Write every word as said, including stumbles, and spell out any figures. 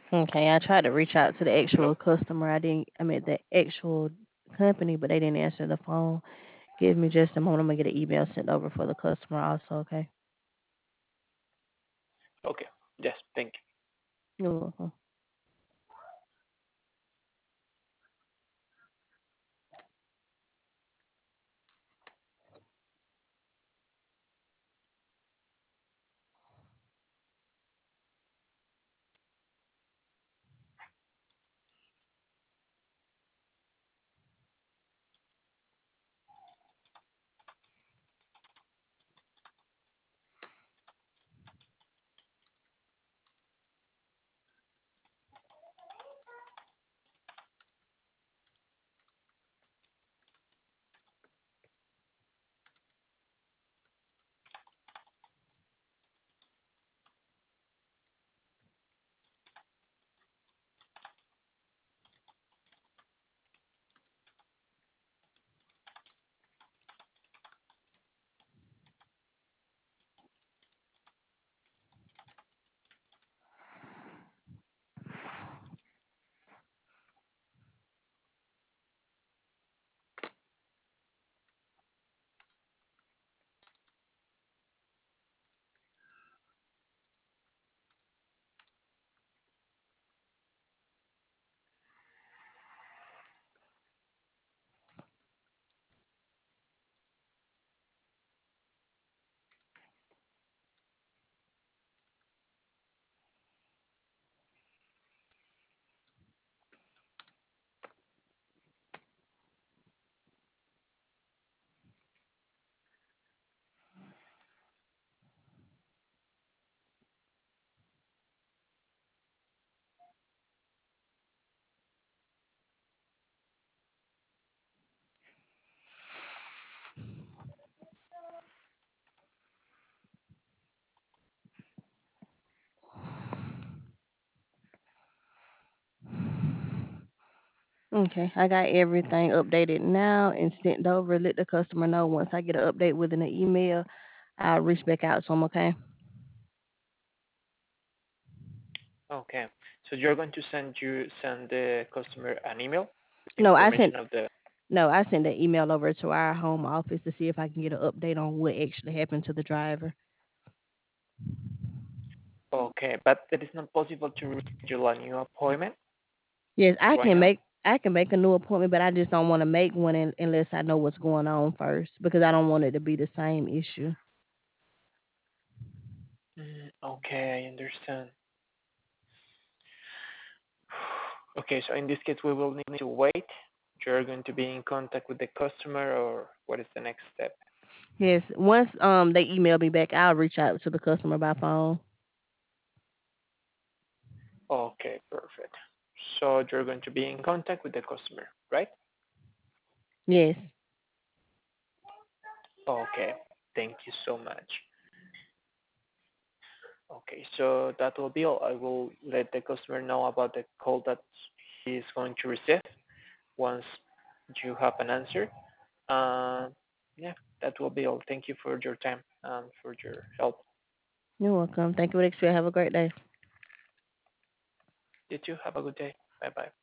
Okay, I tried to reach out to the Hello? actual customer. I didn't. I mean the actual company, but they didn't answer the phone. Give me just a moment. I'm gonna get an email sent over for the customer also. Okay. Okay. Yes, thank you. You're welcome. Okay, I got everything updated now and sent over. Let the customer know once I get an update within the email, I'll reach back out to them. Okay. Okay. So you're going to send you send the customer an email with No, I information sent of the. no, I sent an email over to our home office to see if I can get an update on what actually happened to the driver. Okay, but it is not possible to schedule a new appointment Yes, I right can now. make I can make a new appointment, but I just don't want to make one un unless I know what's going on first because I don't want it to be the same issue. Mm, okay, I understand. Okay, so in this case, we will need to wait. You're going to be in contact with the customer, or what is the next step? Yes, once um they email me back, I'll reach out to the customer by phone. Okay, perfect. So you're going to be in contact with the customer, right? Yes. Okay, thank you so much. Okay, so that will be all. I will let the customer know about the call that he is going to receive once you have an answer. Uh, yeah, that will be all. Thank you for your time and for your help. You're welcome. Thank you for the experience. Have a great day. You too. Have a good day. Bye bye.